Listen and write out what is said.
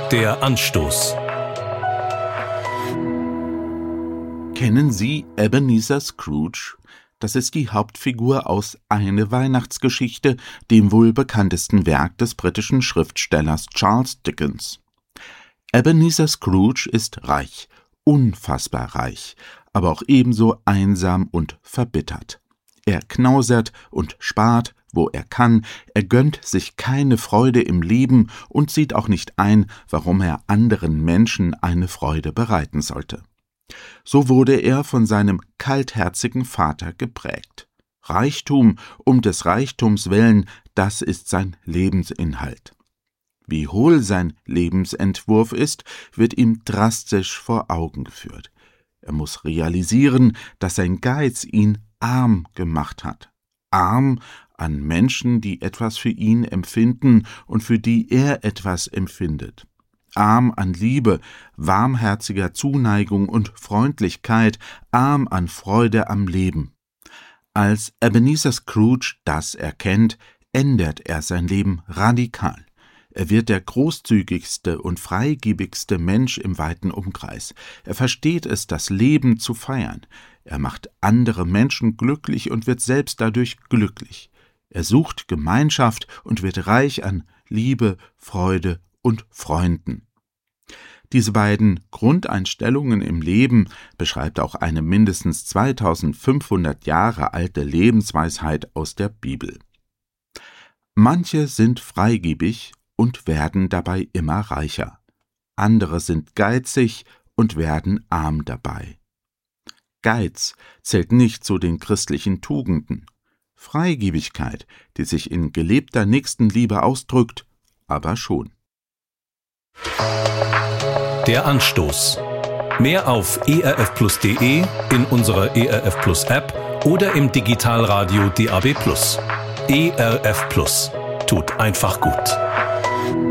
Der Anstoß. Kennen Sie Ebenezer Scrooge? Das ist die Hauptfigur aus »Eine Weihnachtsgeschichte«, dem wohl bekanntesten Werk des britischen Schriftstellers Charles Dickens. Ebenezer Scrooge ist reich, unfassbar reich, aber auch ebenso einsam und verbittert. Er knausert und spart, wo er kann, er gönnt sich keine Freude im Leben und sieht auch nicht ein, warum er anderen Menschen eine Freude bereiten sollte. So wurde er von seinem kaltherzigen Vater geprägt. Reichtum um des Reichtums willen, das ist sein Lebensinhalt. Wie hohl sein Lebensentwurf ist, wird ihm drastisch vor Augen geführt. Er muss realisieren, dass sein Geiz ihn arm gemacht hat. Arm an Menschen, die etwas für ihn empfinden und für die er etwas empfindet. Arm an Liebe, warmherziger Zuneigung und Freundlichkeit, arm an Freude am Leben. Als Ebenezer Scrooge das erkennt, ändert er sein Leben radikal. Er wird der großzügigste und freigebigste Mensch im weiten Umkreis. Er versteht es, das Leben zu feiern. Er macht andere Menschen glücklich und wird selbst dadurch glücklich. Er sucht Gemeinschaft und wird reich an Liebe, Freude und Freunden. Diese beiden Grundeinstellungen im Leben beschreibt auch eine mindestens 2500 Jahre alte Lebensweisheit aus der Bibel. Manche sind freigebig und werden dabei immer reicher. Andere sind geizig und werden arm dabei. Geiz zählt nicht zu den christlichen Tugenden. Freigebigkeit, die sich in gelebter Nächstenliebe ausdrückt, aber schon. Der Anstoß. Mehr auf erfplus.de, in unserer ERF Plus App oder im Digitalradio DAB+. ERF Plus. Tut einfach gut.